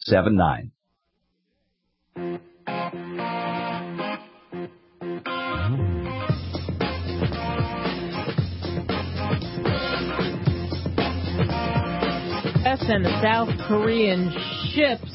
877-829-8279. And the South Korean ships.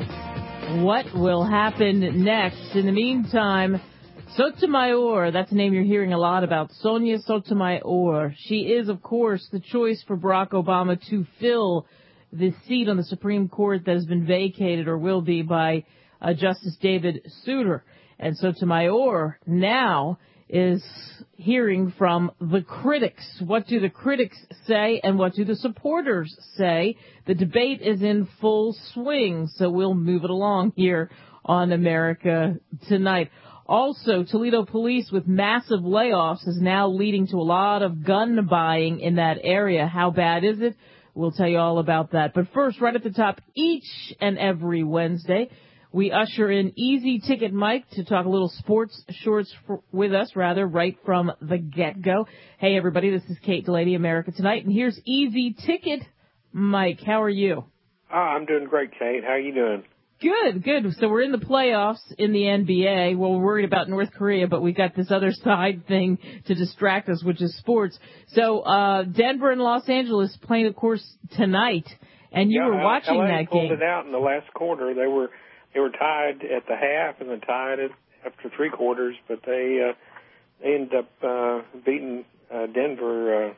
What will happen next? In the meantime, Sotomayor, that's a name you're hearing a lot about, Sonia Sotomayor. She is, of course, the choice for Barack Obama to fill the seat on the Supreme Court that has been vacated or will be by Justice David Souter. And Sotomayor now is hearing from the critics. What do the critics say and what do the supporters say? The debate is in full swing, so we'll move it along here on America Tonight. Also, Toledo police with massive layoffs is now leading to a lot of gun buying in that area. How bad is it? We'll tell you all about that. But first, right at the top, each and every Wednesday, we usher in Easy Ticket Mike to talk a little sports shorts with us, right from the get-go. Hey, everybody, this is Kate Delaney, America Tonight, and here's Easy Ticket Mike. How are you? I'm doing great, Kate. How are you doing? Good. So we're in the playoffs in the NBA. Well, we're worried about North Korea, but we got this other side thing to distract us, which is sports. So Denver and Los Angeles playing, of course, tonight, and you were watching LA that pulled game. It out in the last quarter. They were tied at the half and then tied after three quarters, but they ended up beating Denver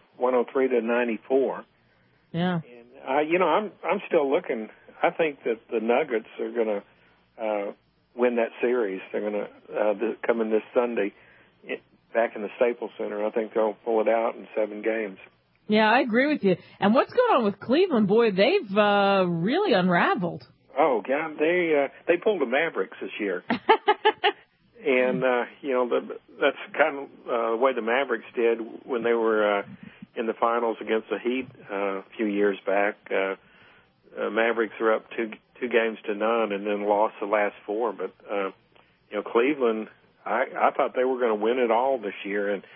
103-94. Yeah. And I'm still looking. I think that the Nuggets are going to win that series. They're going to come in this Sunday back in the Staples Center. I think they'll pull it out in 7 games. Yeah, I agree with you. And what's going on with Cleveland? Boy, they've really unraveled. Oh, God, they pulled the Mavericks this year. And, that's kind of the way the Mavericks did when they were in the finals against the Heat a few years back. Mavericks are up 2-0 and then lost the last 4. But, Cleveland, I thought they were going to win it all this year. And,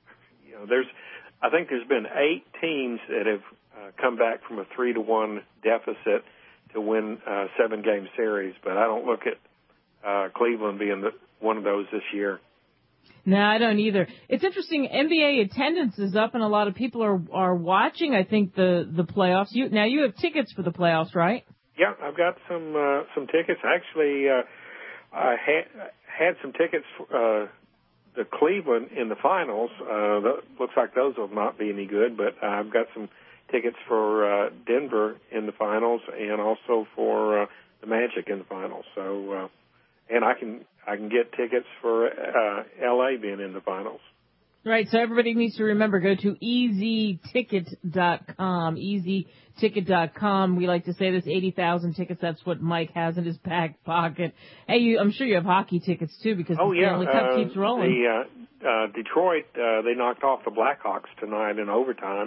I think there's been 8 teams that have come back from a 3-1 deficit to win a 7-game series. But I don't look at Cleveland being one of those this year. No, I don't either. It's interesting. NBA attendance is up, and a lot of people are watching. I think the playoffs. You have tickets for the playoffs, right? Yeah, I've got some tickets. Actually, I had some tickets for the Cleveland in the finals. Looks like those will not be any good, but I've got some tickets for Denver in the finals, and also for the Magic in the finals. So, and I can get tickets for LA being in the finals. Right, so everybody needs to remember, go to easyticket.com, easyticket.com. We like to say this, 80,000 tickets, that's what Mike has in his back pocket. Hey, I'm sure you have hockey tickets, too, because the Stanley Cup keeps rolling. Detroit, they knocked off the Blackhawks tonight in overtime.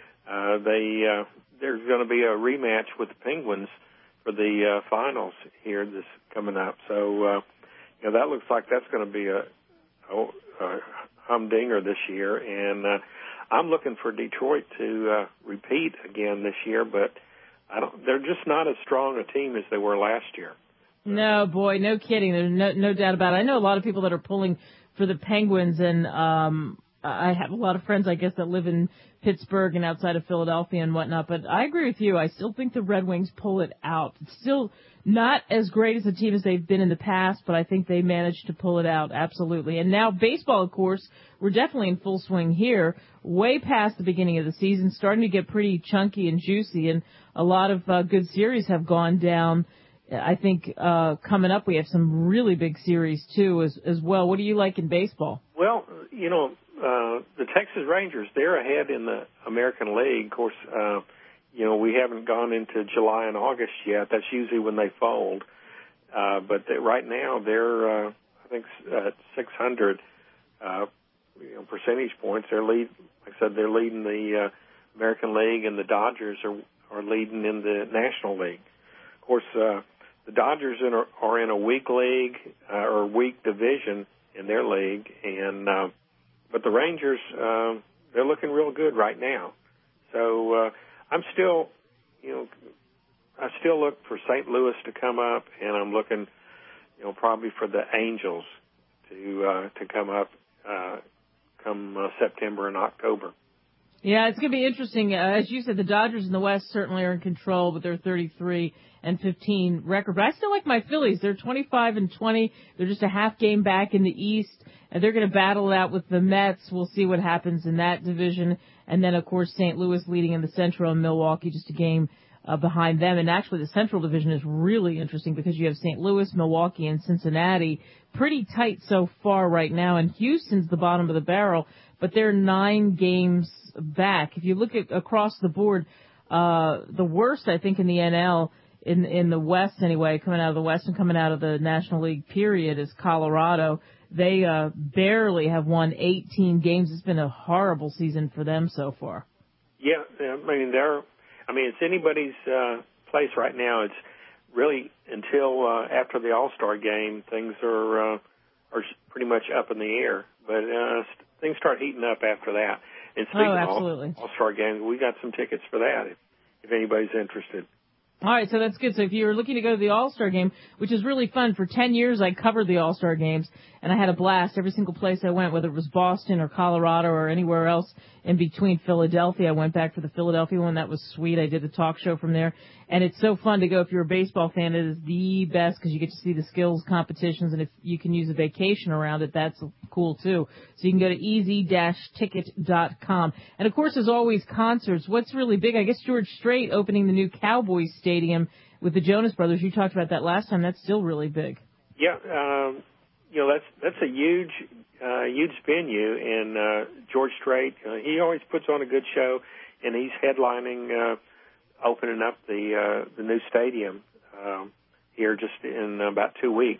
There's going to be a rematch with the Penguins for the finals here this coming up. So, that looks like that's going to be a humdinger this year, and I'm looking for Detroit to repeat again this year, but they're just not as strong a team as they were last year. No, boy, no kidding. There's no doubt about it. I know a lot of people that are pulling for the Penguins, and I have a lot of friends, I guess, that live in Pittsburgh and outside of Philadelphia and whatnot, but I agree with you. I still think the Red Wings pull it out. It's still not as great as a team as they've been in the past, but I think they managed to pull it out, absolutely. And now baseball, of course, we're definitely in full swing here, way past the beginning of the season, starting to get pretty chunky and juicy, and a lot of good series have gone down. I think coming up we have some really big series, too, as well. What do you like in baseball? Well, the Texas Rangers, they're ahead in the American League. Of course, we haven't gone into July and August yet. That's usually when they fold. But right now they're, I think, at 600 percentage points. Like I said, they're leading the American League, and the Dodgers are leading in the National League. Of course, the Dodgers are in a weak league or weak division in their league, and but the Rangers, they're looking real good right now. So I'm still, I still look for St. Louis to come up, and I'm looking, probably for the Angels to come up come September and October. Yeah, it's going to be interesting. As you said, the Dodgers in the West certainly are in control with their 33-15 record. But I still like my Phillies. They're 25-20. They're just a half game back in the East, and they're going to battle it out with the Mets. We'll see what happens in that division. And then, of course, St. Louis leading in the Central, and Milwaukee just a game behind them. And actually, the Central division is really interesting because you have St. Louis, Milwaukee, and Cincinnati pretty tight so far right now. And Houston's the bottom of the barrel, but they're 9 games back. If you look at across the board, the worst, I think, in the NL, in the West anyway, coming out of the West and coming out of the National League period, is Colorado. They barely have won 18 games. It's been a horrible season for them so far. Yeah, it's anybody's place right now. It's really until after the All-Star game, things are pretty much up in the air. But things start heating up after that. And speaking of All-Star games, we got some tickets for that if anybody's interested. All right, so that's good. So if you're looking to go to the All-Star game, which is really fun, for 10 years I covered the All-Star games, and I had a blast every single place I went, whether it was Boston or Colorado or anywhere else in between. Philadelphia, I went back for the Philadelphia one. That was sweet. I did the talk show from there. And it's so fun to go. If you're a baseball fan, it is the best because you get to see the skills competitions, and if you can use a vacation around it, that's cool too. So you can go to easy-ticket.com. And of course, as always, concerts. What's really big? I guess George Strait opening the new Cowboys Stadium with the Jonas Brothers. You talked about that last time. That's still really big. Yeah, that's a huge venue, and George Strait, he always puts on a good show, and he's headlining, opening up the new stadium here just in about 2 weeks.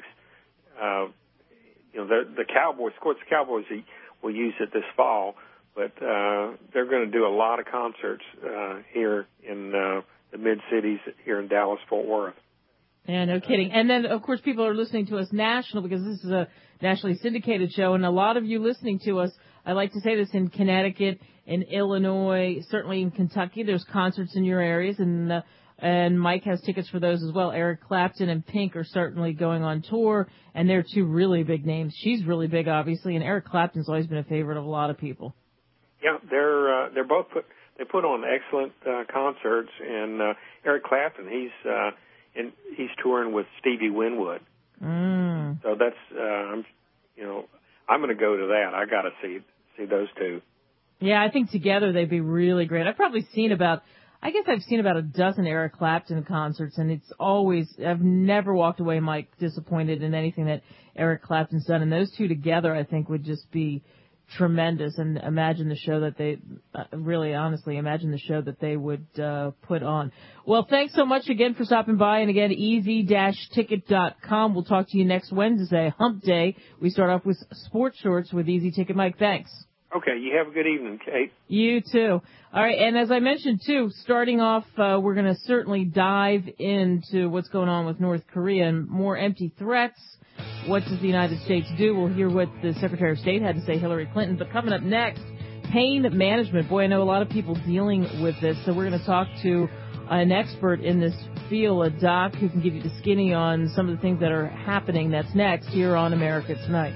The Cowboys, of course, the Cowboys will use it this fall, but they're going to do a lot of concerts here in the mid-cities here in Dallas-Fort Worth. Yeah, no kidding. And then, of course, people are listening to us national because this is a nationally syndicated show, and a lot of you listening to us, I like to say this, in Connecticut, in Illinois, certainly in Kentucky, there's concerts in your areas, and Mike has tickets for those as well. Eric Clapton and Pink are certainly going on tour, and they're 2 really big names. She's really big, obviously, and Eric Clapton's always been a favorite of a lot of people. Yeah, they're both they put on excellent concerts, and Eric Clapton, he's touring with Stevie Winwood. So that's I'm going to go to that. I got to see those two. Yeah, I think together they'd be really great. I've seen about a dozen Eric Clapton concerts, and I've never walked away, Mike, disappointed in anything that Eric Clapton's done. And those two together, I think, would just be tremendous. And imagine the show that they, imagine the show that they would put on. Well, thanks so much again for stopping by. And again, easy-ticket.com. We'll talk to you next Wednesday, Hump Day. We start off with Sports Shorts with Easy Ticket. Mike, thanks. Okay, you have a good evening, Kate. You too. All right, and as I mentioned, too, starting off, we're going to certainly dive into what's going on with North Korea and more empty threats. What does the United States do? We'll hear what the Secretary of State had to say, Hillary Clinton. But coming up next, pain management. Boy, I know a lot of people dealing with this, so we're going to talk to an expert in this field, a doc who can give you the skinny on some of the things that are happening. That's next here on America Tonight.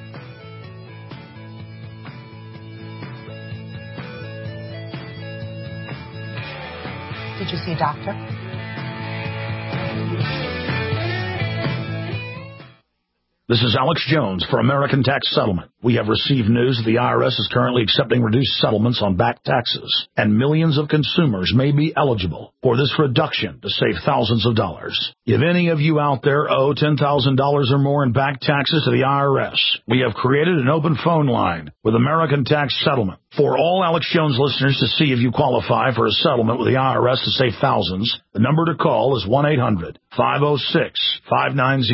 Did you see a doctor? This is Alex Jones for American Tax Settlement. We have received news that the IRS is currently accepting reduced settlements on back taxes, and millions of consumers may be eligible for this reduction to save thousands of dollars. If any of you out there owe $10,000 or more in back taxes to the IRS, we have created an open phone line with American Tax Settlement for all Alex Jones listeners to see if you qualify for a settlement with the IRS to save thousands. The number to call is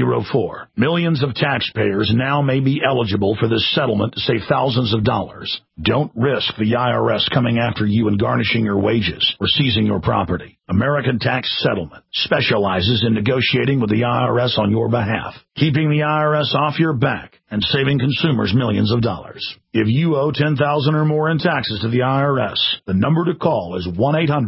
1-800-506-5904. Millions of taxpayers now may be eligible for this settlement to save thousands of dollars. Don't risk the IRS coming after you and garnishing your wages or seizing your property. American Tax Settlement specializes in negotiating with the IRS on your behalf, keeping the IRS off your back and saving consumers millions of dollars. If you owe $10,000 or more in taxes to the IRS, the number to call is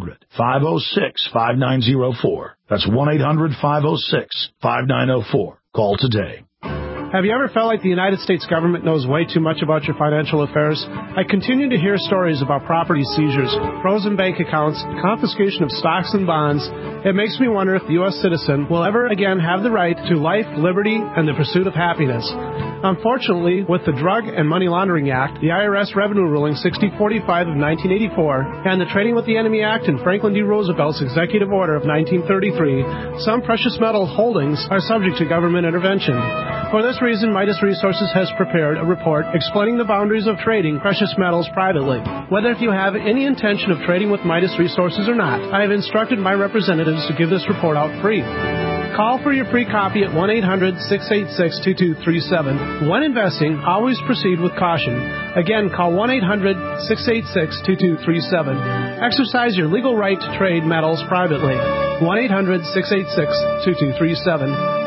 1-800-506-5904. That's 1-800-506-5904. Call today. Have you ever felt like the United States government knows way too much about your financial affairs? I continue to hear stories about property seizures, frozen bank accounts, confiscation of stocks and bonds. It makes me wonder if the U.S. citizen will ever again have the right to life, liberty, and the pursuit of happiness. Unfortunately, with the Drug and Money Laundering Act, the IRS Revenue Ruling 6045 of 1984, and the Trading with the Enemy Act and Franklin D. Roosevelt's Executive Order of 1933, some precious metal holdings are subject to government intervention. For this reason, Midas Resources has prepared a report explaining the boundaries of trading precious metals privately. Whether if you have any intention of trading with Midas Resources or not, I have instructed my representatives to give this report out free. Call for your free copy at 1-800-686-2237. When investing, always proceed with caution. Again, call 1-800-686-2237. Exercise your legal right to trade metals privately. 1-800-686-2237.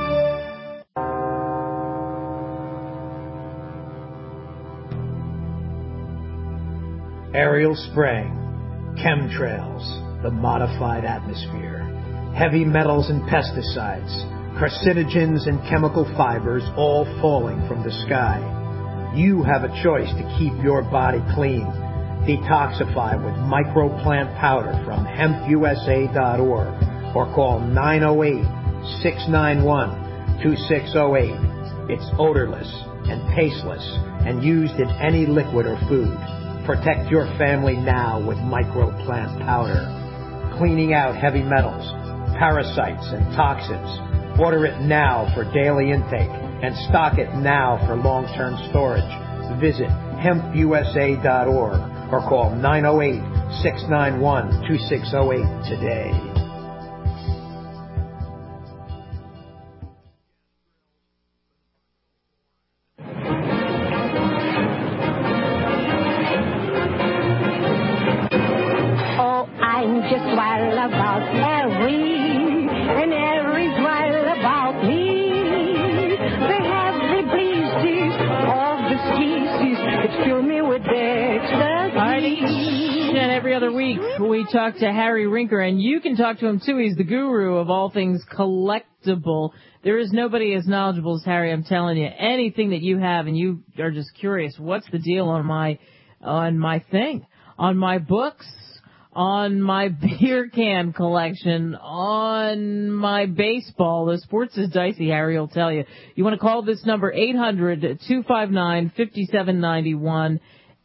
Aerial spraying, chemtrails, the modified atmosphere, heavy metals and pesticides, carcinogens and chemical fibers all falling from the sky. You have a choice to keep your body clean. Detoxify with microplant powder from hempusa.org or call 908-691-2608. It's odorless and tasteless and used in any liquid or food. Protect your family now with microplant powder. Cleaning out heavy metals, parasites, and toxins. Order it now for daily intake and stock it now for long-term storage. Visit hempusa.org or call 908-691-2608 today. We talk to Harry Rinker, and you can talk to him too. He's the guru of all things collectible. There is nobody as knowledgeable as Harry, I'm telling you. Anything that you have and you are just curious, what's the deal on my thing, on my books, on my beer can collection, on my baseball. The sports is dicey, Harry will tell you. You want to call this number, 800-259-5791.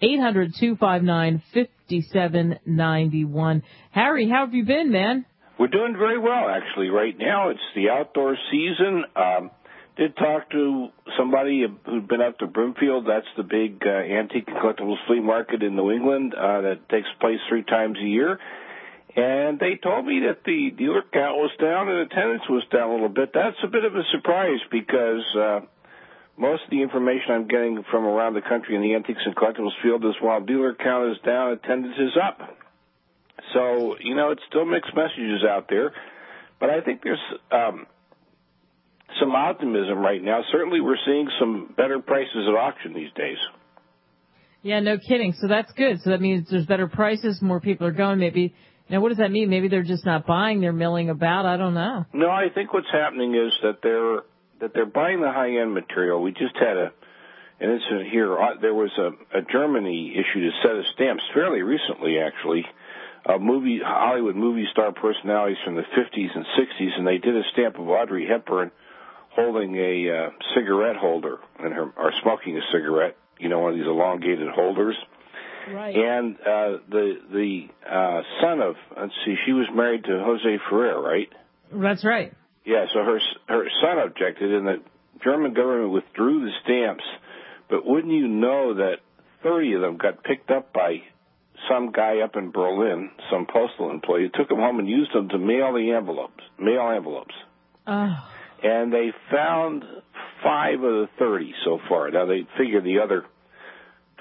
800-259-5791. Harry, how have you been, man? We're doing very well, actually. Right now, it's the outdoor season. Did talk to somebody who'd been up to Brimfield. That's the big antique and collectibles flea market in New England that takes place 3 times a year. And they told me that the dealer count was down and attendance was down a little bit. That's a bit of a surprise because most of the information I'm getting from around the country in the antiques and collectibles field is while dealer count is down, attendance is up. So, it's still mixed messages out there. But I think there's some optimism right now. Certainly we're seeing some better prices at auction these days. Yeah, no kidding. So that's good. So that means there's better prices, more people are going maybe. Now, what does that mean? Maybe they're just not buying, they're milling about. I don't know. No, I think what's happening is that they're buying the high-end material. We just had an incident here. There was a Germany issued a set of stamps fairly recently, actually, Hollywood movie star personalities from the 50s and 60s, and they did a stamp of Audrey Hepburn holding a cigarette holder or smoking a cigarette, one of these elongated holders. Right. And the son of, she was married to Jose Ferrer, right? That's right. Yeah, so her son objected, and the German government withdrew the stamps. But wouldn't you know that 30 of them got picked up by some guy up in Berlin, some postal employee, took them home and used them to mail envelopes. Oh. And they found 5 of the 30 so far. Now, they figure the other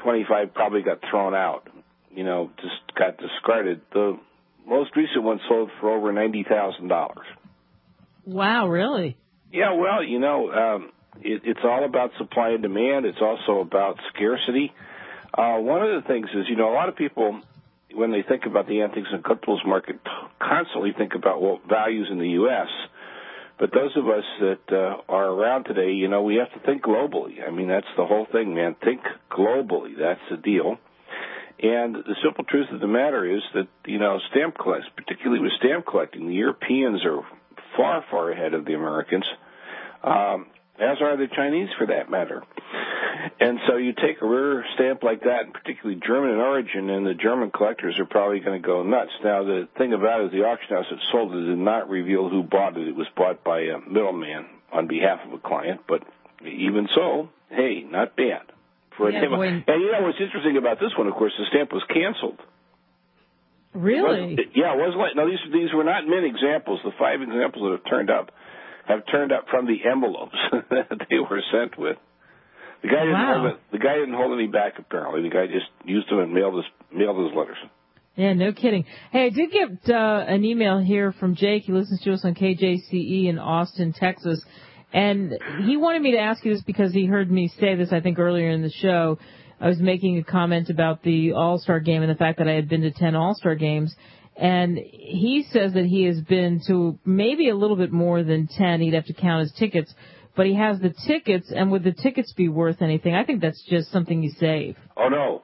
25 probably got thrown out, just got discarded. The most recent one sold for over $90,000. Wow, really? Yeah, well, it's all about supply and demand. It's also about scarcity. One of the things is, a lot of people, when they think about the antiques and collectibles market, constantly think about values in the U.S., but those of us that are around today, we have to think globally. I mean, that's the whole thing, man. Think globally. That's the deal. And the simple truth of the matter is that, stamp collecting, particularly with stamp collecting, the Europeans are far, far ahead of the Americans, as are the Chinese for that matter. And so you take a rare stamp like that, and particularly German in origin, and the German collectors are probably going to go nuts. Now, the thing about it is the auction house that sold it did not reveal who bought it. It was bought by a middleman on behalf of a client, but even so, hey, not bad. For a name. And what's interesting about this one, of course, the stamp was canceled. Really? It wasn't like, no, these were not mint examples. The 5 examples that have turned up from the envelopes that they were sent with. The guy didn't hold any back, apparently. The guy just used them and mailed his letters. Yeah, no kidding. Hey, I did get an email here from Jake. He listens to us on KJCE in Austin, Texas. And he wanted me to ask you this because he heard me say this, I think, earlier in the show. I was making a comment about the All-Star game and the fact that I had been to 10 All-Star games. And he says that he has been to maybe a little bit more than 10. He'd have to count his tickets. But he has the tickets, and would the tickets be worth anything? I think that's just something you save. Oh, no.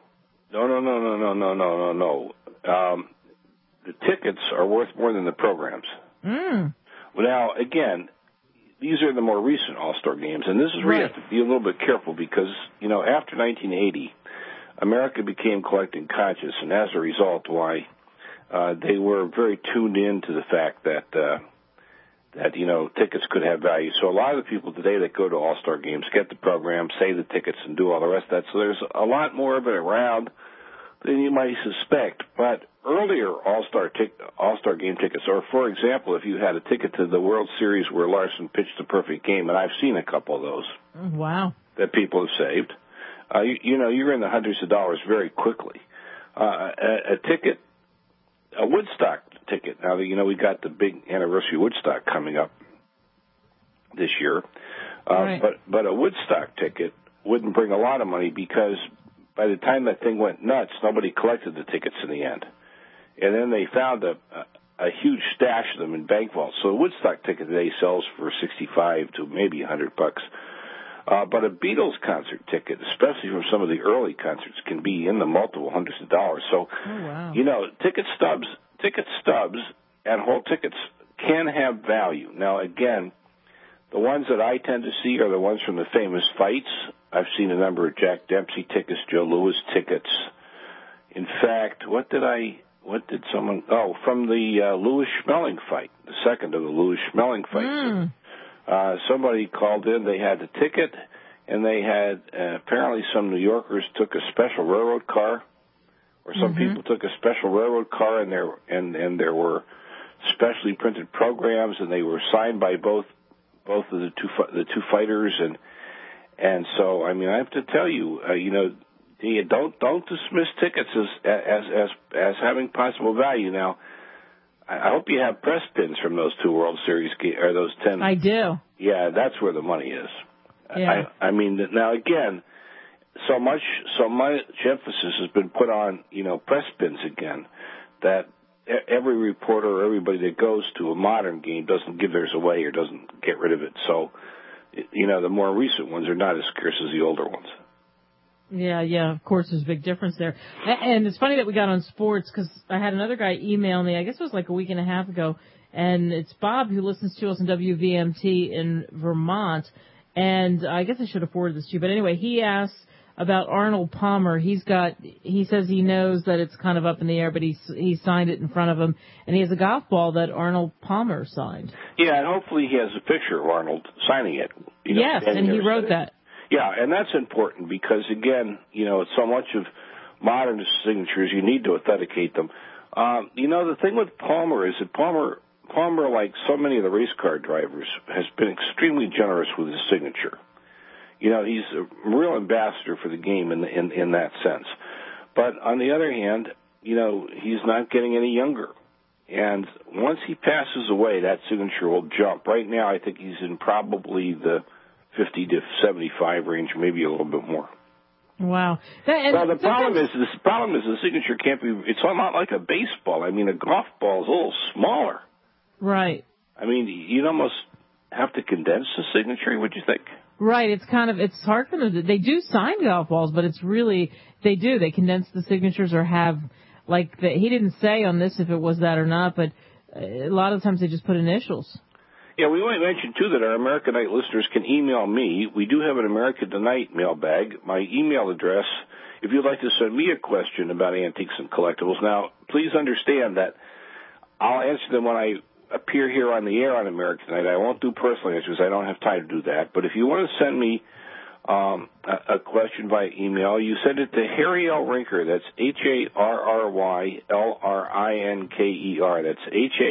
No. The tickets are worth more than the programs. Mm. Well, now, again, these are the more recent All-Star games, and this is where you have to be a little bit careful because, after 1980, America became collecting conscious, and as a result, why they were very tuned in to the fact that tickets could have value. So a lot of the people today that go to All-Star games get the program, save the tickets, and do all the rest of that. So there's a lot more of it around than you might suspect. But earlier All-Star game tickets, or for example, if you had a ticket to the World Series where Larson pitched a perfect game, and I've seen a couple of those. Wow. That people have saved. You're in the hundreds of dollars very quickly. A ticket, a Woodstock ticket. Now, we got the big anniversary of Woodstock coming up this year. Right. But a Woodstock ticket wouldn't bring a lot of money because by the time that thing went nuts, nobody collected the tickets in the end. And then they found a huge stash of them in bank vaults. So a Woodstock ticket today sells for $65 to maybe $100. But a Beatles concert ticket, especially from some of the early concerts, can be in the multiple hundreds of dollars. So, wow. Ticket stubs and whole tickets can have value. Now, again, the ones that I tend to see are the ones from the famous fights. I've seen a number of Jack Dempsey tickets, Joe Louis tickets. In fact, from the Louis Schmeling fight, the second of the Louis Schmeling fights. Somebody called in, they had the ticket, and they had, apparently some New Yorkers took a special railroad car, or some people took a special railroad car, and there were specially printed programs, and they were signed by both of the two fighters, and so, I mean, I have to tell you, don't dismiss tickets as having possible value. Now, I hope you have press pins from those 2 World Series or those 10. I do. Yeah, that's where the money is. Yeah. I mean, now again, so much emphasis has been put on, press pins again, that every reporter or everybody that goes to a modern game doesn't give theirs away or doesn't get rid of it. So, the more recent ones are not as scarce as the older ones. Yeah, of course there's a big difference there. And it's funny that we got on sports because I had another guy email me, I guess it was like a week and a half ago, and it's Bob who listens to us on WVMT in Vermont, and I guess I should have forwarded this to you, but anyway, he asked about Arnold Palmer. He says he knows that it's kind of up in the air, but he signed it in front of him, and he has a golf ball that Arnold Palmer signed. Yeah, and hopefully he has a picture of Arnold signing it. Yes, and he wrote that. Yeah, and that's important because, again, so much of modern signatures, you need to authenticate them. The thing with Palmer is that Palmer, like so many of the race car drivers, has been extremely generous with his signature. You know, he's a real ambassador for the game in that sense. But on the other hand, you know, he's not getting any younger. And once he passes away, that signature will jump. Right now, I think he's in probably the 50 to 75 range, maybe a little bit more. Wow. The problem is the signature can't be. It's not like a baseball. I mean, a golf ball is a little smaller. Right. I mean, you'd almost have to condense the signature. What do you think? Right. It's hard for them. They do sign golf balls, but it's really they condense the signatures or have he didn't say on this if it was that or not, but a lot of times they just put initials. Yeah, we want to mention, too, that our American Night listeners can email me. We do have an American Tonight mailbag. My email address, if you'd like to send me a question about antiques and collectibles. Now, please understand that I'll answer them when I appear here on the air on American Tonight. I won't do personal answers. I don't have time to do that. But if you want to send me a question by email, you send it to Harry L. Rinker. That's HarryLrinker. That's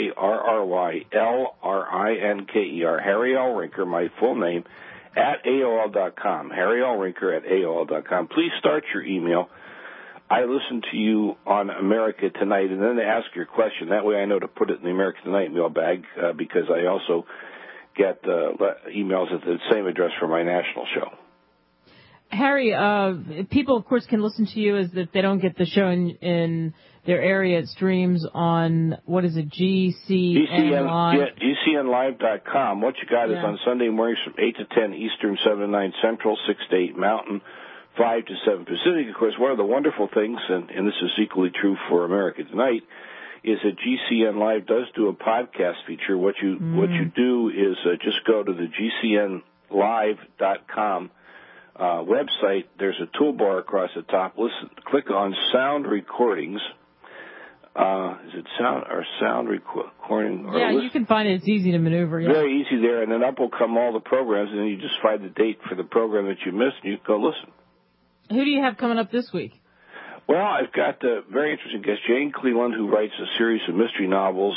HarryLrinker, Harry L. Rinker, my full name, at AOL.com. Harry L. Rinker at AOL.com. Please start your email. I listen to you on America Tonight, and then ask your question. That way I know to put it in the America Tonight mailbag because I also get emails at the same address for my national show. Harry, people, of course, can listen to you as if they don't get the show in their area. It streams on, what is it, GCN Live? Yeah, GCNlive.com. What you got is on Sunday mornings from 8 to 10 Eastern, 7 to 9 Central, 6 to 8 Mountain, 5 to 7 Pacific. Of course, one of the wonderful things, and this is equally true for America Tonight, is that GCN Live does do a podcast feature. What you do is just go to the GCNlive.com website. There's a toolbar across the top. Click on Sound Recordings. Is it sound recording? Yeah, you can find it. It's easy to maneuver. Yeah. Very easy there, and then up will come all the programs, and then you just find the date for the program that you missed, and you can go listen. Who do you have coming up this week? Well, I've got a very interesting guest, Jane Cleland, who writes a series of mystery novels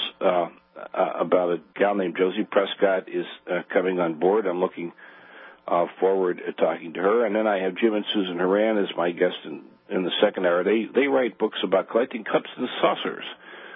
about a gal named Josie Prescott, is coming on board. I'm looking forward to talking to her. And then I have Jim and Susan Horan as my guest in the second hour. They write books about collecting cups and saucers.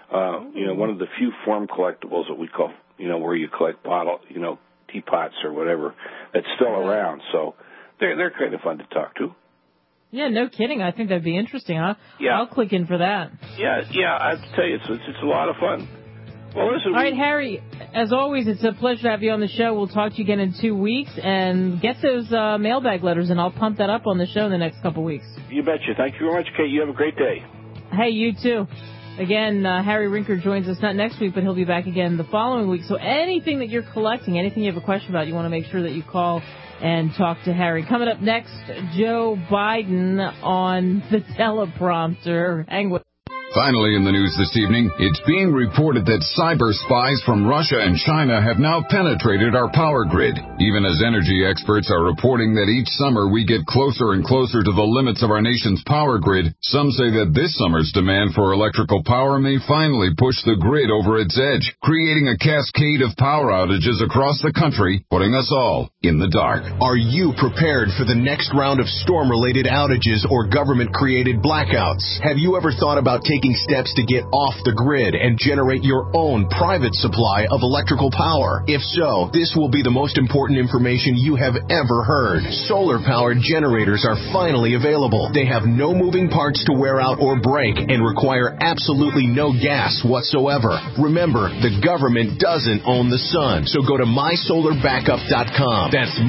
One of the few form collectibles that we call, where you collect teapots or whatever, that's still around. So they're kind of fun to talk to. Yeah, no kidding. I think that'd be interesting. I'll click in for that. Yeah, I have to tell you, it's a lot of fun. Well, listen. All right, Harry, as always, it's a pleasure to have you on the show. We'll talk to you again in 2 weeks, and get those mailbag letters, and I'll pump that up on the show in the next couple weeks. You betcha. Thank you very much, Kate. You have a great day. Hey, you too. Again, Harry Rinker joins us not next week, but he'll be back again the following week. So anything that you're collecting, anything you have a question about, you want to make sure that you call and talk to Harry. Coming up next, Joe Biden on the teleprompter. Hang with. Finally in the news this evening, it's being reported that cyber spies from Russia and China have now penetrated our power grid. Even as energy experts are reporting that each summer we get closer and closer to the limits of our nation's power grid, some say that this summer's demand for electrical power may finally push the grid over its edge, creating a cascade of power outages across the country, putting us all in the dark. Are you prepared for the next round of storm-related outages or government-created blackouts? Have you ever thought about taking steps to get off the grid and generate your own private supply of electrical power? If so, this will be the most important information you have ever heard. Solar-powered generators are finally available. They have no moving parts to wear out or break and require absolutely no gas whatsoever. Remember, the government doesn't own the sun, so go to mysolarbackup.com. That's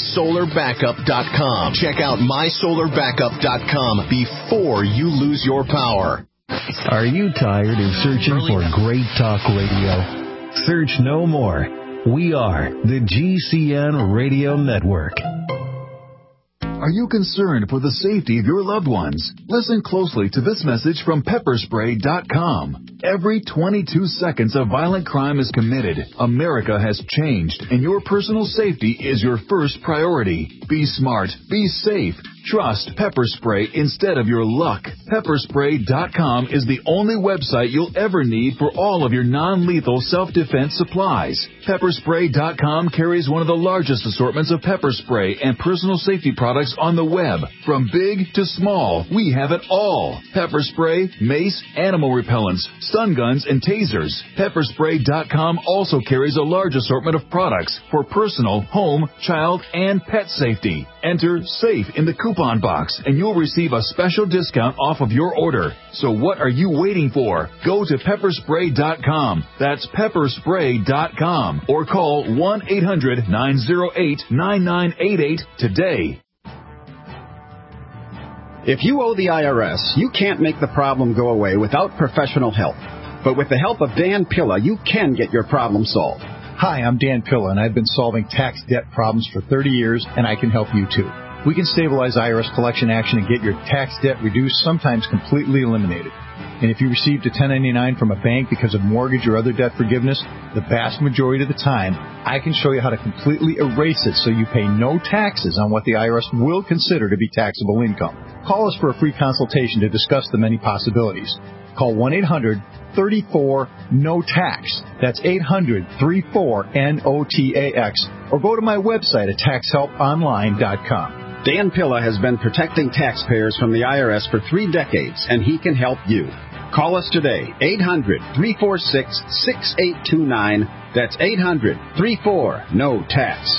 mysolarbackup.com. Check out mysolarbackup.com before you lose your power. Are you tired of searching for great talk radio? Search no more. We are the GCN Radio Network. Are you concerned for the safety of your loved ones? Listen closely to this message from pepperspray.com. Every 22 seconds a violent crime is committed. America has changed, and your personal safety is your first priority. Be smart, be safe, Trust Pepper Spray instead of your luck. Pepperspray.com is the only website you'll ever need for all of your non-lethal self-defense supplies. Pepperspray.com carries one of the largest assortments of pepper spray and personal safety products on the web. From big to small, we have it all. Pepper spray, mace, animal repellents, stun guns, and tasers. Pepperspray.com also carries a large assortment of products for personal, home, child, and pet safety. Enter SAFE in the coupon box and you'll receive a special discount off of your order. So what are you waiting for? Go to pepperspray.com. That's pepperspray.com or call 1-800-908-9988 today. If you owe the IRS, you can't make the problem go away without professional help. But with the help of Dan Pilla, you can get your problem solved. Hi, I'm Dan Pilla, and I've been solving tax debt problems for 30 years, and I can help you too. We can stabilize IRS collection action and get your tax debt reduced, sometimes completely eliminated. And if you received a 1099 from a bank because of mortgage or other debt forgiveness, the vast majority of the time, I can show you how to completely erase it so you pay no taxes on what the IRS will consider to be taxable income. Call us for a free consultation to discuss the many possibilities. Call 1-800-34-NO-TAX. That's 800-34-NOTAX. Or go to my website at taxhelponline.com. Dan Pilla has been protecting taxpayers from the IRS for 3 decades, and he can help you. Call us today, 800-346-6829. That's 800-34-NO-TAX.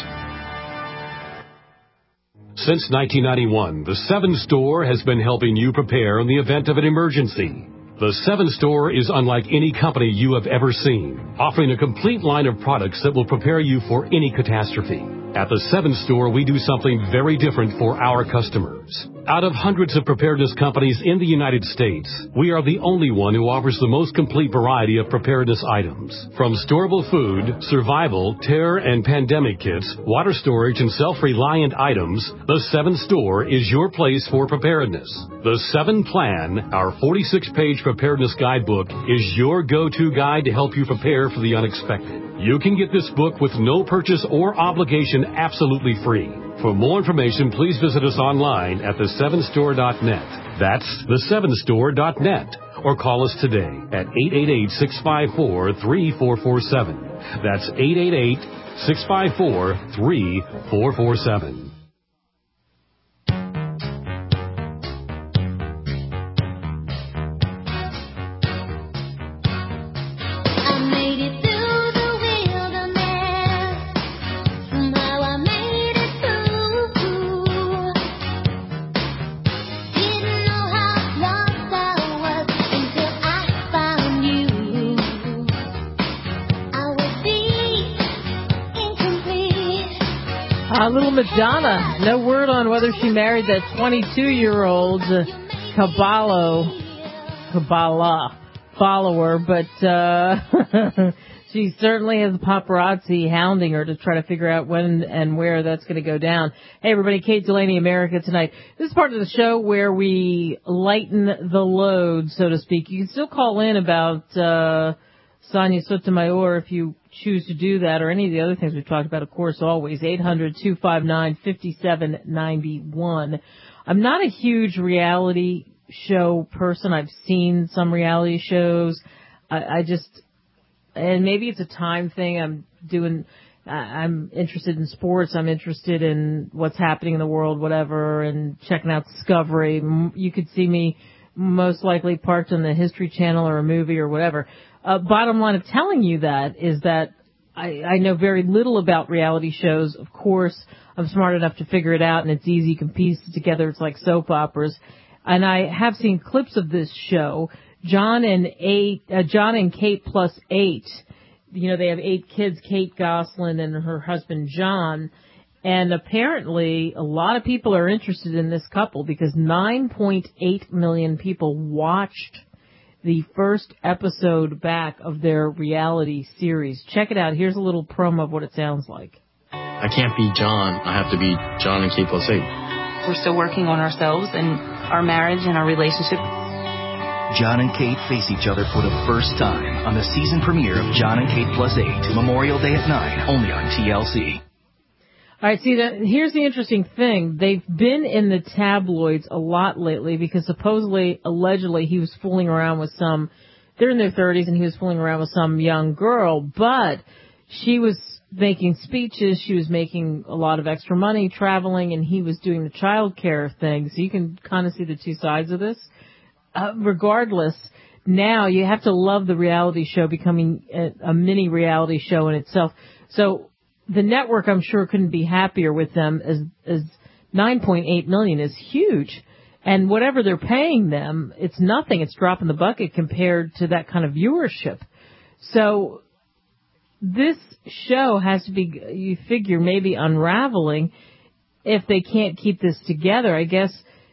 Since 1991, the 7 Store has been helping you prepare in the event of an emergency. The 7 Store is unlike any company you have ever seen, offering a complete line of products that will prepare you for any catastrophe. At the 7 Store, we do something very different for our customers. Out of hundreds of preparedness companies in the United States, we are the only one who offers the most complete variety of preparedness items. From storable food, survival, terror, and pandemic kits, water storage, and self-reliant items, the 7 Store is your place for preparedness. The 7 Plan, our 46-page preparedness guidebook, is your go-to guide to help you prepare for the unexpected. You can get this book with no purchase or obligation absolutely free. For more information, please visit us online at the7store.net. That's the7store.net. Or call us today at 888-654-3447. That's 888-654-3447. Little Madonna. No word on whether she married that 22-year-old Kabbalah follower, but she certainly has paparazzi hounding her to try to figure out when and where that's going to go down. Hey, everybody, Kate Delaney, America Tonight. This is part of the show where we lighten the load, so to speak. You can still call in about Sonia Sotomayor if you choose to do that, or any of the other things we've talked about, of course, always. 800-259-5791. I'm not a huge reality show person. I've seen some reality shows. I just, and maybe it's a time thing. I'm interested in sports. I'm interested in what's happening in the world, whatever, and checking out Discovery. You could see me most likely parked on the History Channel or a movie or whatever. Bottom line of telling you that is that I know very little about reality shows. Of course, I'm smart enough to figure it out, and it's easy. You can piece it together. It's like soap operas. And I have seen clips of this show. John and Kate plus 8. You know, they have 8 kids, Kate Gosselin and her husband John. And apparently a lot of people are interested in this couple because 9.8 million people watched the first episode back of their reality series. Check it out. Here's a little promo of what it sounds like. I can't be John. I have to be John and Kate plus 8. We're still working on ourselves and our marriage and our relationship. John and Kate face each other for the first time on the season premiere of John and Kate plus 8, Memorial Day at 9, only on TLC. All right, see, here's the interesting thing. They've been in the tabloids a lot lately because supposedly, allegedly, he was fooling around with they're in their 30s and he was fooling around with some young girl, but she was making speeches, she was making a lot of extra money traveling, and he was doing the child care thing. So you can kind of see the two sides of this. Regardless, now you have to love the reality show becoming a mini reality show in itself. So the network, I'm sure, couldn't be happier with them, as $9.8 million is huge. And whatever they're paying them, it's nothing. It's drop in the bucket compared to that kind of viewership. So this show has to be, you figure, maybe unraveling if they can't keep this together. I guess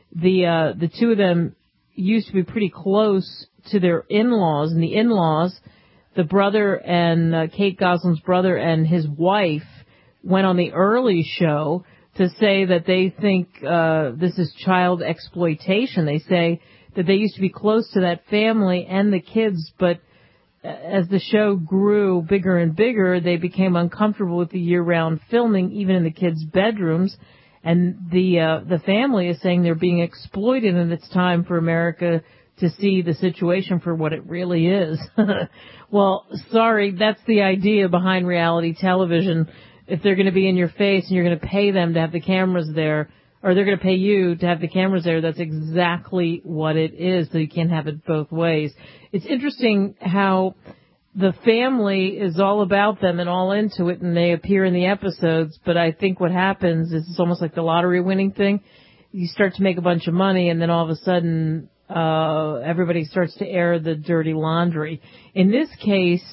the two of them used to be pretty close to their in-laws, and the in-laws, the brother and Kate Gosling's brother and his wife, went on the early show to say that they think this is child exploitation. They say that they used to be close to that family and the kids, but as the show grew bigger and bigger, they became uncomfortable with the year-round filming, even in the kids' bedrooms. And the family is saying they're being exploited, and it's time for America to see the situation for what it really is. Well, sorry, that's the idea behind reality television. If they're going to be in your face and you're going to pay them to have the cameras there, or they're going to pay you to have the cameras there, that's exactly what it is, so you can't have it both ways. It's interesting how the family is all about them and all into it, and they appear in the episodes, but I think what happens is it's almost like the lottery winning thing. You start to make a bunch of money, and then all of a sudden everybody starts to air the dirty laundry. In this case,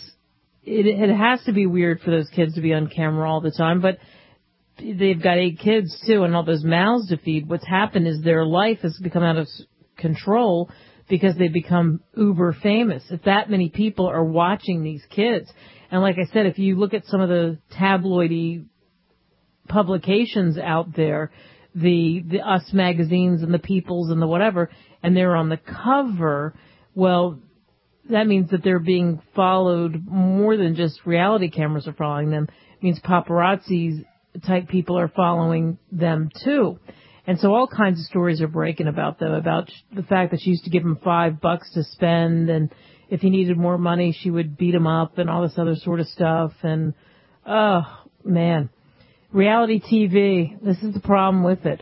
it has to be weird for those kids to be on camera all the time, but they've got 8 kids too, and all those mouths to feed. What's happened is their life has become out of control because they've become uber famous. If that many people are watching these kids, and like I said, if you look at some of the tabloidy publications out there, the Us magazines and the People's and the whatever, and they're on the cover, well, that means that they're being followed more than just reality cameras are following them. It means paparazzi type people are following them too. And so all kinds of stories are breaking about them, about the fact that she used to give him $5 to spend, and if he needed more money, she would beat him up and all this other sort of stuff. And, oh, man. Reality TV, this is the problem with it.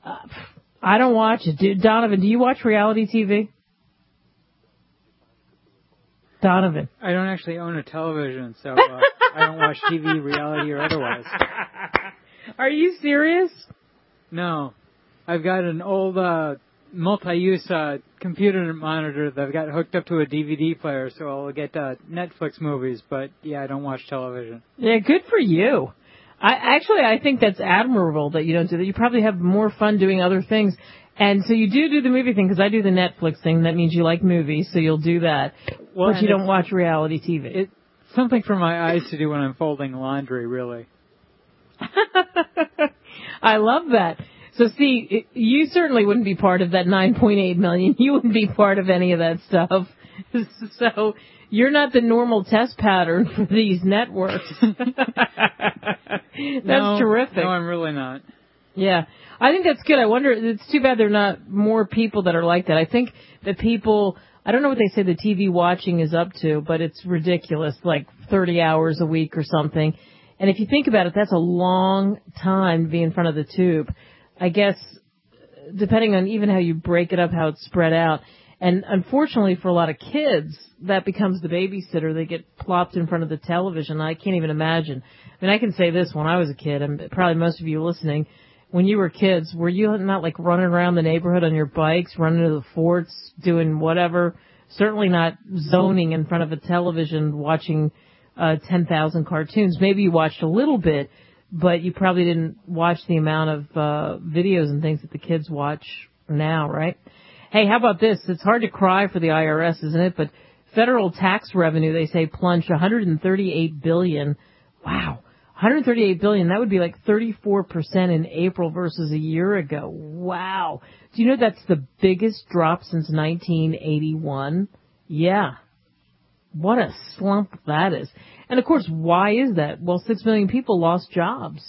I don't watch it. Donovan, do you watch reality TV? Donovan. I don't actually own a television, so I don't watch TV, reality, or otherwise. Are you serious? No. I've got an old multi-use computer monitor that I've got hooked up to a DVD player, so I'll get Netflix movies, but yeah, I don't watch television. Yeah, good for you. I think that's admirable that you don't do that. You probably have more fun doing other things. And so you do the movie thing, because I do the Netflix thing. That means you like movies, so you'll do that. Well, but you don't watch reality TV. It's something for my eyes to do when I'm folding laundry, really. I love that. So see, you certainly wouldn't be part of that $9.8 million. You wouldn't be part of any of that stuff. So you're not the normal test pattern for these networks. That's terrific. No, I'm really not. Yeah. I think that's good. I wonder, it's too bad there are not more people that are like that. I think that people, I don't know what they say the TV watching is up to, but it's ridiculous, like 30 hours a week or something. And if you think about it, that's a long time to be in front of the tube. I guess, depending on even how you break it up, how it's spread out. And unfortunately for a lot of kids, that becomes the babysitter. They get plopped in front of the television. I can't even imagine. I mean, I can say this, when I was a kid, and probably most of you listening, when you were kids, were you not like running around the neighborhood on your bikes, running to the forts, doing whatever? Certainly not zoning in front of a television watching 10,000 cartoons. Maybe you watched a little bit, but you probably didn't watch the amount of videos and things that the kids watch now, right? Hey, how about this? It's hard to cry for the IRS, isn't it? But federal tax revenue, they say, plunged $138 billion. Wow. $138 billion. That would be like 34% in April versus a year ago. Wow. Do you know that's the biggest drop since 1981? Yeah. What a slump that is. And of course, why is that? Well, 6 million people lost jobs.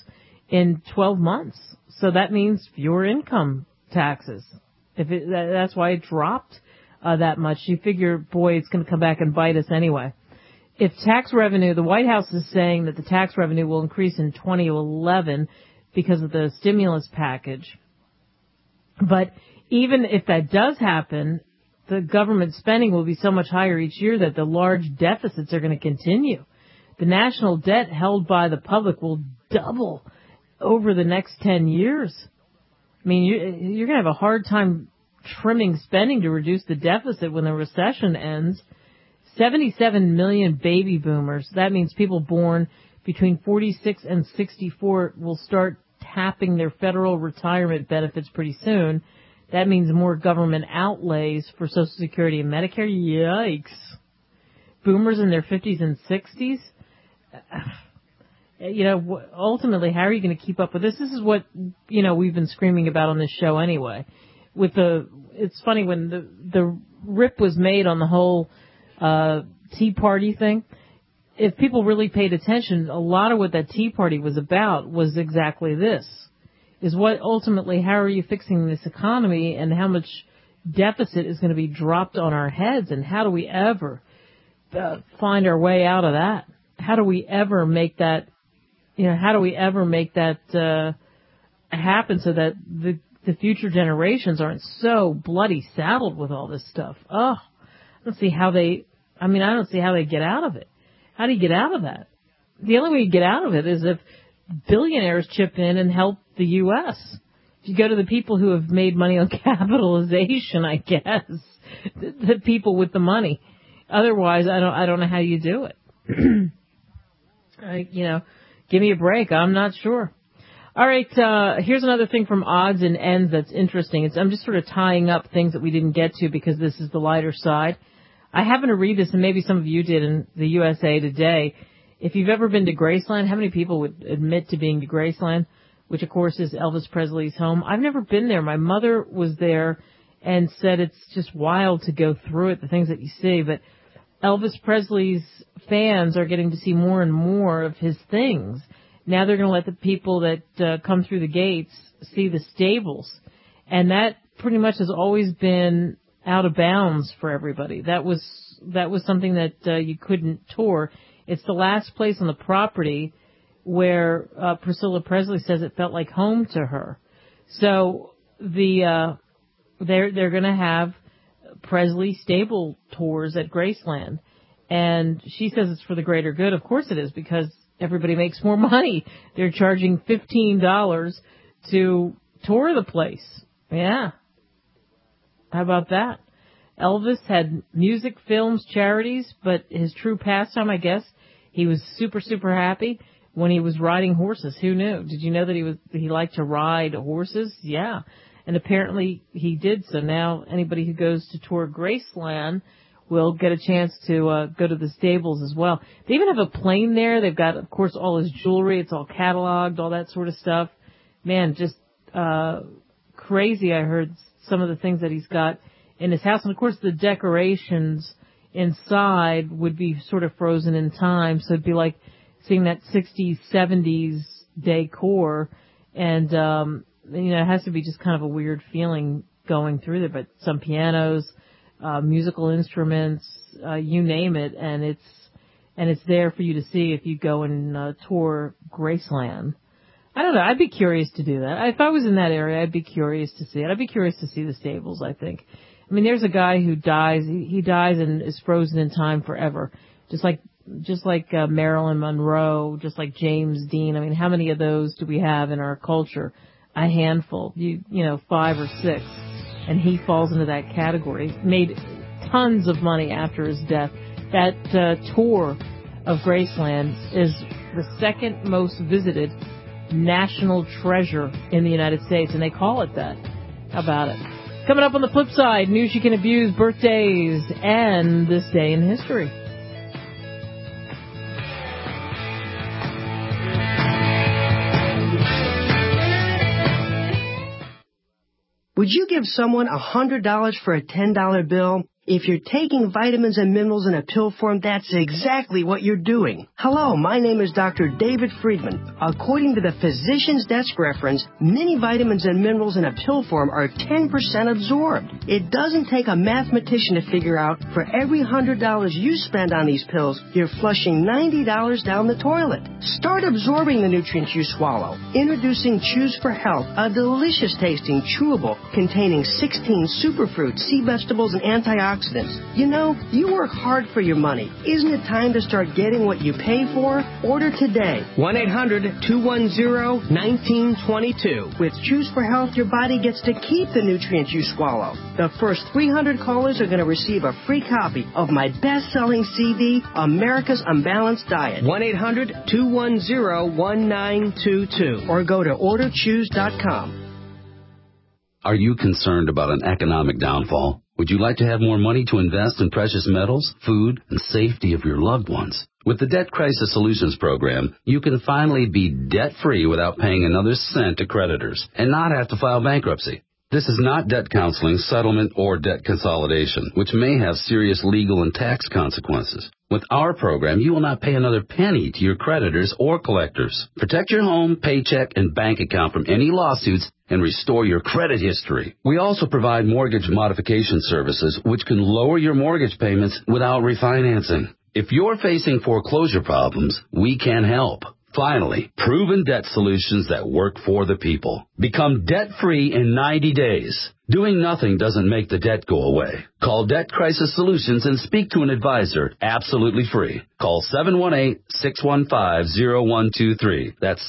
in 12 months. So that means fewer income taxes. That's why it dropped that much. You figure, boy, it's going to come back and bite us anyway. If tax revenue, the White House is saying that the tax revenue will increase in 2011 because of the stimulus package. But even if that does happen, the government spending will be so much higher each year that the large deficits are going to continue. The national debt held by the public will double over the next 10 years. I mean, you're going to have a hard time trimming spending to reduce the deficit when the recession ends. 77 million baby boomers, that means people born between 46 and 64, will start tapping their federal retirement benefits pretty soon. That means more government outlays for Social Security and Medicare. Yikes. Boomers in their 50s and 60s. Ultimately, how are you going to keep up with this? This is what, we've been screaming about on this show anyway. It's funny, when the rip was made on the whole Tea Party thing, if people really paid attention, a lot of what that Tea Party was about was exactly this. Is what ultimately, how are you fixing this economy and how much deficit is going to be dropped on our heads, and how do we ever find our way out of that? How do we ever make that, happen so that the future generations aren't so bloody saddled with all this stuff? I don't see how they get out of it. How do you get out of that? The only way you get out of it is if billionaires chip in and help the U.S. If you go to the people who have made money on capitalization, I guess, the people with the money. Otherwise, I don't know how you do it. Give me a break. I'm not sure. All right, here's another thing from Odds and Ends that's interesting. I'm just sort of tying up things that we didn't get to because this is the lighter side. I happened to read this, and maybe some of you did in the USA Today. If you've ever been to Graceland, how many people would admit to being to Graceland, which, of course, is Elvis Presley's home? I've never been there. My mother was there and said it's just wild to go through it, the things that you see. But Elvis Presley's fans are getting to see more and more of his things. Now they're going to let the people that come through the gates see the stables. And that pretty much has always been out of bounds for everybody. That was something that you couldn't tour. It's the last place on the property where Priscilla Presley says it felt like home to her. So they're going to have Presley stable tours at Graceland, and she says it's for the greater good. Of course it is, because everybody makes more money. They're charging $15 to tour the place. Yeah. How about that? Elvis had music, films, charities, but his true pastime, I guess, he was super, super happy when he was riding horses. Who knew? Did you know that he liked to ride horses? Yeah. And apparently he did. So now anybody who goes to tour Graceland will get a chance to go to the stables as well. They even have a plane there. They've got, of course, all his jewelry. It's all cataloged, all that sort of stuff. Man, just crazy. I heard some of the things that he's got in his house. And, of course, the decorations inside would be sort of frozen in time. So it'd be like seeing that 60s, 70s decor. And, it has to be just kind of a weird feeling going through there. But some pianos, musical instruments, you name it. And it's there for you to see if you go and tour Graceland. I don't know. I'd be curious to do that. If I was in that area, I'd be curious to see it. I'd be curious to see the stables, I think. I mean, there's a guy who dies. He dies and is frozen in time forever. Just like Marilyn Monroe, just like James Dean. I mean, how many of those do we have in our culture? A handful, 5 or 6. And he falls into that category. Made tons of money after his death. That tour of Graceland is the second most visited national treasure in the United States, and they call it that. How about it? Coming up on the flip side, news you can abuse, birthdays, and this day in history. Would you give someone $100 for a $10 bill, If you're taking vitamins and minerals in a pill form, that's exactly what you're doing. Hello, my name is Dr. David Friedman. According to the Physician's Desk Reference, many vitamins and minerals in a pill form are 10% absorbed. It doesn't take a mathematician to figure out for every $100 you spend on these pills, you're flushing $90 down the toilet. Start absorbing the nutrients you swallow. Introducing Choose for Health, a delicious tasting chewable containing 16 superfruits, sea vegetables, and antioxidants. You know, you work hard for your money. Isn't it time to start getting what you pay for? Order today. 1-800-210-1922. With Choose for Health, your body gets to keep the nutrients you swallow. The first 300 callers are going to receive a free copy of my best-selling CD, America's Unbalanced Diet. 1-800-210-1922. Or go to orderchoose.com. Are you concerned about an economic downfall? Would you like to have more money to invest in precious metals, food, and safety of your loved ones? With the Debt Crisis Solutions Program, you can finally be debt-free without paying another cent to creditors and not have to file bankruptcy. This is not debt counseling, settlement, or debt consolidation, which may have serious legal and tax consequences. With our program, you will not pay another penny to your creditors or collectors. Protect your home, paycheck, and bank account from any lawsuits and restore your credit history. We also provide mortgage modification services, which can lower your mortgage payments without refinancing. If you're facing foreclosure problems, we can help. Finally, proven debt solutions that work for the people. Become debt-free in 90 days. Doing nothing doesn't make the debt go away. Call Debt Crisis Solutions and speak to an advisor absolutely free. Call 718-615-0123. That's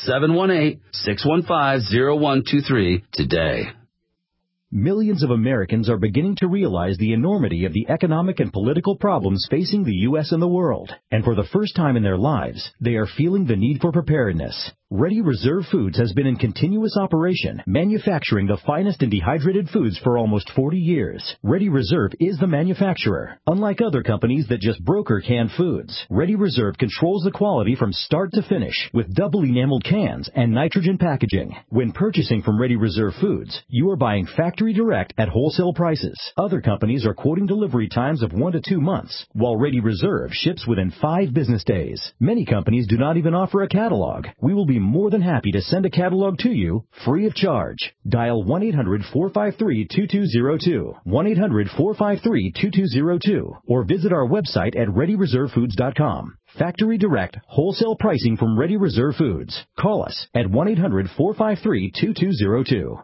718-615-0123 today. Millions of Americans are beginning to realize the enormity of the economic and political problems facing the U.S. and the world. And for the first time in their lives, they are feeling the need for preparedness. Ready Reserve Foods has been in continuous operation, manufacturing the finest in dehydrated foods for almost 40 years. Ready Reserve is the manufacturer. Unlike other companies that just broker canned foods, Ready Reserve controls the quality from start to finish with double enameled cans and nitrogen packaging. When purchasing from Ready Reserve Foods, you are buying factory direct at wholesale prices. Other companies are quoting delivery times of 1 to 2 months, while Ready Reserve ships within 5 business days. Many companies do not even offer a catalog. We will be more than happy to send a catalog to you free of charge. Dial 1-800-453-2202, 1-800-453-2202, or visit our website at ReadyReserveFoods.com. Factory direct, wholesale pricing from Ready Reserve Foods. Call us at 1-800-453-2202.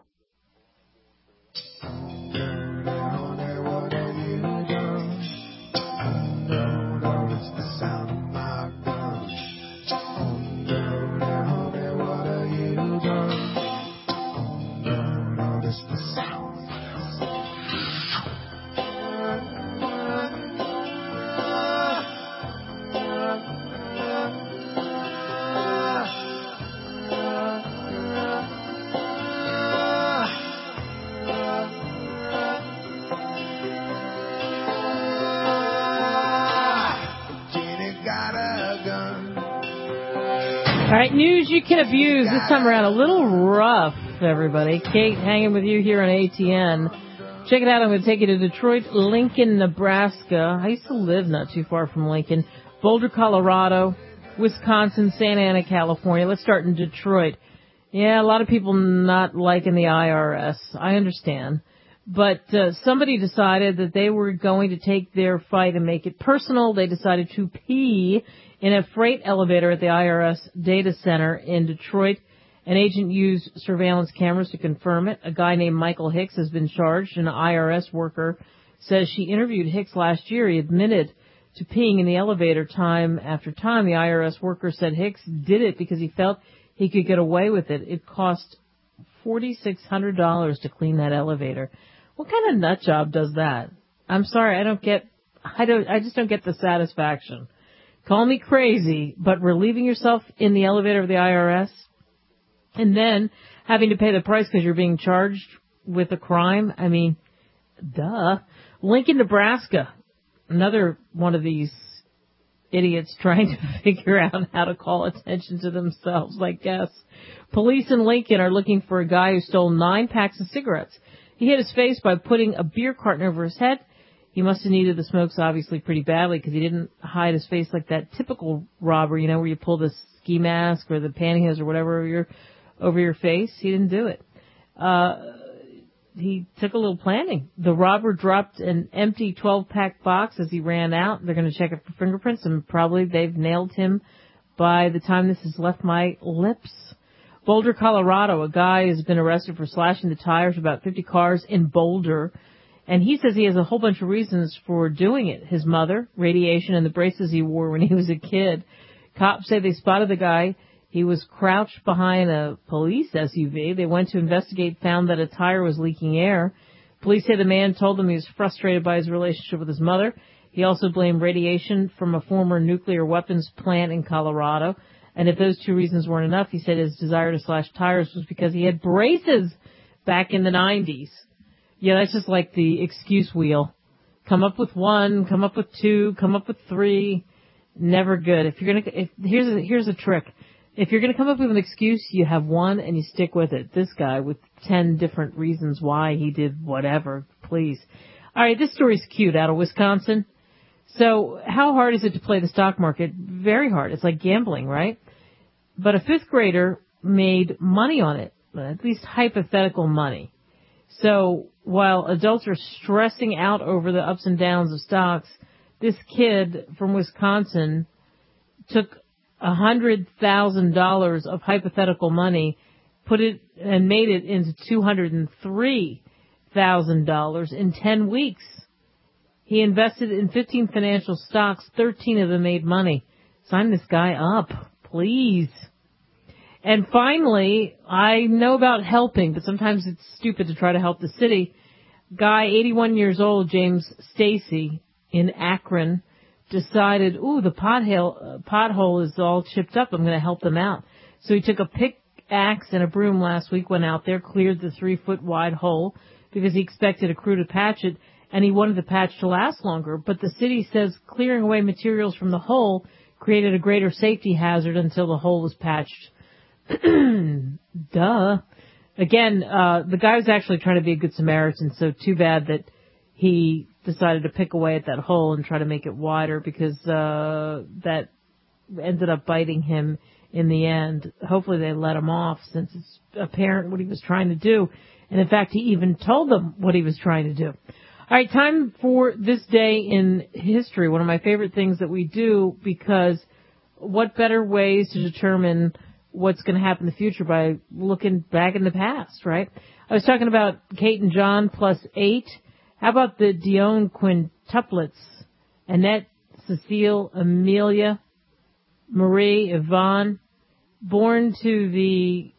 All right, news you can abuse this time around. A little rough, everybody. Kate hanging with you here on ATN. Check it out. I'm going to take you to Detroit, Lincoln, Nebraska. I used to live not too far from Lincoln. Boulder, Colorado, Wisconsin, Santa Ana, California. Let's start in Detroit. Yeah, a lot of people not liking the IRS. I understand. But somebody decided that they were going to take their fight and make it personal. They decided to pee in a freight elevator at the IRS data center in Detroit. An agent used surveillance cameras to confirm it. A guy named Michael Hicks has been charged. An IRS worker says she interviewed Hicks last year. He admitted to peeing in the elevator time after time. The IRS worker said Hicks did it because he felt he could get away with it. It cost $4,600 to clean that elevator. What kind of nut job does that? I'm sorry, I just don't get the satisfaction. Call me crazy, but relieving yourself in the elevator of the IRS and then having to pay the price because you're being charged with a crime? I mean, duh. Lincoln, Nebraska. Another one of these idiots trying to figure out how to call attention to themselves, I guess. Police in Lincoln are looking for a guy who stole 9 packs of cigarettes. He hit his face by putting a beer carton over his head. He must have needed the smokes obviously pretty badly because he didn't hide his face like that typical robber, where you pull the ski mask or the pantyhose or whatever over your face. He didn't do it. He took a little planning. The robber dropped an empty 12-pack box as he ran out. They're going to check it for fingerprints, and probably they've nailed him by the time this has left my lips. Boulder, Colorado, a guy has been arrested for slashing the tires of about 50 cars in Boulder, and he says he has a whole bunch of reasons for doing it. His mother, radiation, and the braces he wore when he was a kid. Cops say they spotted the guy. He was crouched behind a police SUV. They went to investigate, found that a tire was leaking air. Police say the man told them he was frustrated by his relationship with his mother. He also blamed radiation from a former nuclear weapons plant in Colorado. And if those two reasons weren't enough, he said his desire to slash tires was because he had braces back in the 90s. Yeah, that's just like the excuse wheel. Come up with one, come up with two, come up with three. Never good. Here's a trick. If you're going to come up with an excuse, you have one and you stick with it. This guy with 10 different reasons why he did whatever, please. All right, this story's cute, out of Wisconsin. So how hard is it to play the stock market? Very hard. It's like gambling, right? But a fifth grader made money on it, at least hypothetical money. So while adults are stressing out over the ups and downs of stocks, this kid from Wisconsin took $100,000 of hypothetical money, put it and made it into $203,000 in 10 weeks. He invested in 15 financial stocks. 13 of them made money. Sign this guy up, please. And finally, I know about helping, but sometimes it's stupid to try to help the city. Guy, 81 years old, James Stacy in Akron, decided, the pothole is all chipped up. I'm going to help them out. So he took a pickaxe and a broom last week, went out there, cleared the 3-foot wide hole because he expected a crew to patch it, and he wanted the patch to last longer. But the city says clearing away materials from the hole created a greater safety hazard until the hole was patched. Duh. Again, the guy was actually trying to be a good Samaritan, so too bad that he decided to pick away at that hole and try to make it wider because that ended up biting him in the end. Hopefully they let him off since it's apparent what he was trying to do. And in fact, he even told them what he was trying to do. All right, time for this day in history, one of my favorite things that we do, because what better ways to determine what's going to happen in the future by looking back in the past, right? I was talking about Kate and John +8. How about the Dion quintuplets? Annette, Cecile, Amelia, Marie, Yvonne, born to the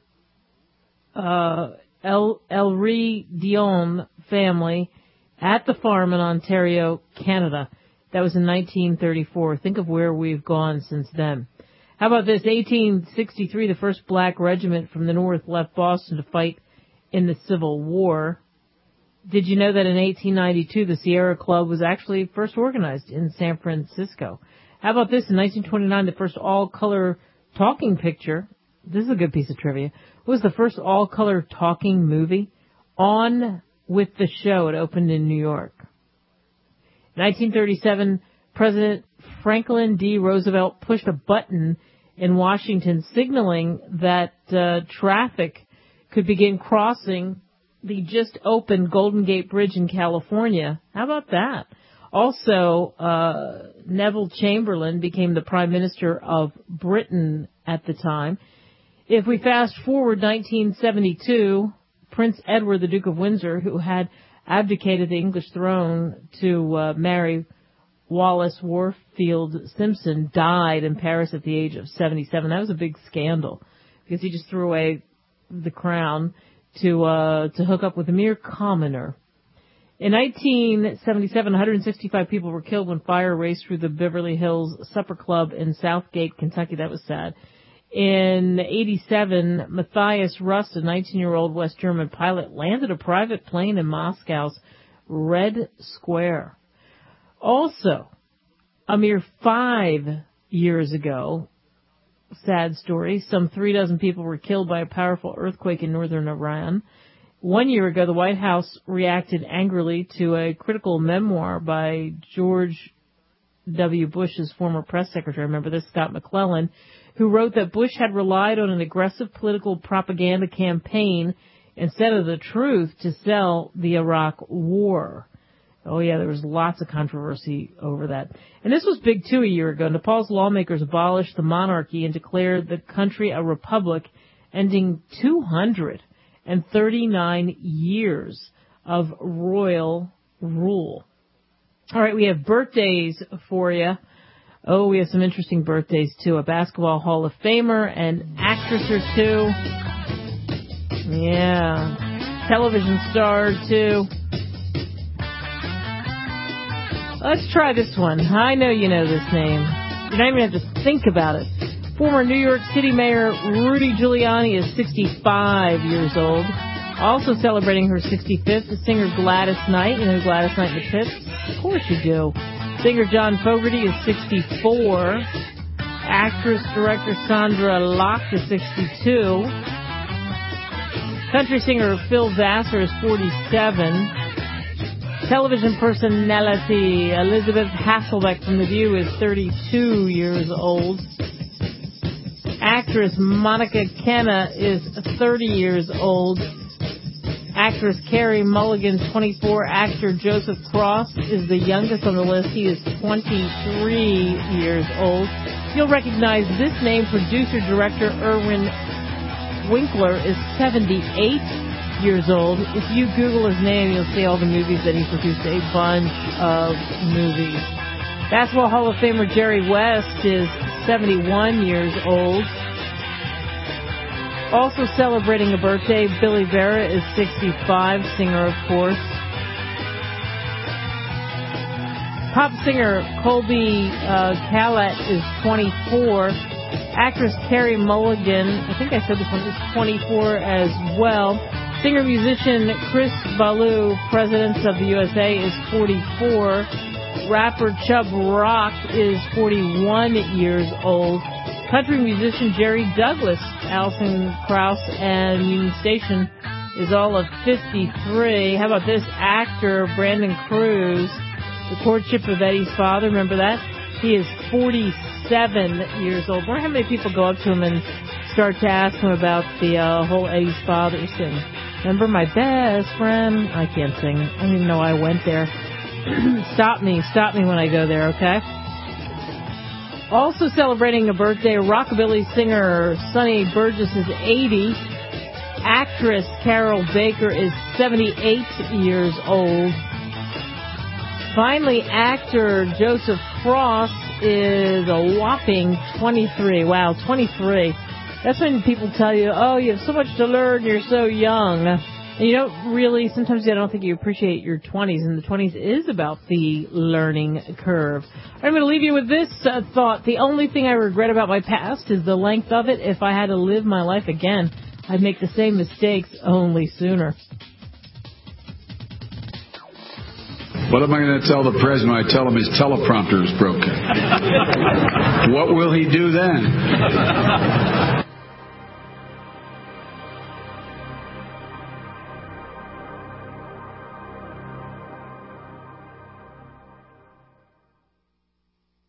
Elrie Dion family at the farm in Ontario, Canada. That was in 1934. Think of where we've gone since then. How about this? 1863, the first black regiment from the North left Boston to fight in the Civil War. Did you know that in 1892, the Sierra Club was actually first organized in San Francisco? How about this? In 1929, the first all-color talking picture, this is a good piece of trivia, was the first all-color talking movie, On with the Show. It opened in New York. In 1937, President Franklin D. Roosevelt pushed a button in Washington signaling that traffic could begin crossing the just opened Golden Gate Bridge in California. How about that? Also, Neville Chamberlain became the Prime Minister of Britain at the time. If we fast forward 1972, Prince Edward, the Duke of Windsor, who had abdicated the English throne to marry Wallace Warfield Simpson, died in Paris at the age of 77. That was a big scandal because he just threw away the crown to hook up with a mere commoner. In 1977, 165 people were killed when fire raced through the Beverly Hills Supper Club in Southgate, Kentucky. That was sad. In 87, Matthias Rust, a 19-year-old West German pilot, landed a private plane in Moscow's Red Square. Also, a mere 5 years ago, sad story, some 36 people were killed by a powerful earthquake in northern Iran. 1 year ago, the White House reacted angrily to a critical memoir by George W. Bush's former press secretary, remember this, Scott McClellan, who wrote that Bush had relied on an aggressive political propaganda campaign instead of the truth to sell the Iraq war. Oh, yeah, there was lots of controversy over that. And this was big, too, a year ago. Nepal's lawmakers abolished the monarchy and declared the country a republic, ending 239 years of royal rule. All right, we have birthdays for you. Oh, we have some interesting birthdays, too. A basketball Hall of Famer, an actress or two. Yeah. Television star, too. Let's try this one. I know you know this name. You don't even have to think about it. Former New York City Mayor Rudy Giuliani is 65 years old. Also celebrating her 65th, the singer Gladys Knight. You know Gladys Knight and the Pips? Of course you do. Singer John Fogerty is 64. Actress, director Sandra Locke is 62. Country singer Phil Vassar is 47. Television personality Elizabeth Hasselbeck from The View is 32 years old. Actress Monica Kenna is 30 years old. Actress Carey Mulligan, 24. Actor Joseph Cross is the youngest on the list. He is 23 years old. You'll recognize this name. Producer-director Irwin Winkler is 78 years old. If you Google his name, you'll see all the movies that he produced, a bunch of movies. Basketball Hall of Famer Jerry West is 71 years old. Also celebrating a birthday, Billy Vera is 65, singer of course. Pop singer Colby Calat is 24. Actress Carey Mulligan, I think I said this one, is 24 as well. Singer-musician Chris Ballou, President of the USA, is 44. Rapper Chubb Rock is 41 years old. Country musician Jerry Douglas, Alison Krauss, and Union Station is all of 53. How about this? Actor Brandon Cruz, The Courtship of Eddie's Father, remember that? He is 47 years old. I wonder how many people go up to him and start to ask him about the whole Eddie's Father thing. Remember my best friend? I can't sing. I don't even know I went there. Stop me when I go there, okay? Also celebrating a birthday, rockabilly singer Sonny Burgess is 80. Actress Carol Baker is 78 years old. Finally, actor Joseph Cross is a whopping 23. Wow, 23. That's when people tell you, oh, you have so much to learn, you're so young. And you don't really, sometimes I don't think you appreciate your 20s, and the 20s is about the learning curve. I'm going to leave you with this thought. The only thing I regret about my past is the length of it. If I had to live my life again, I'd make the same mistakes, only sooner. What am I going to tell the president when I tell him his teleprompter is broken? What will he do then?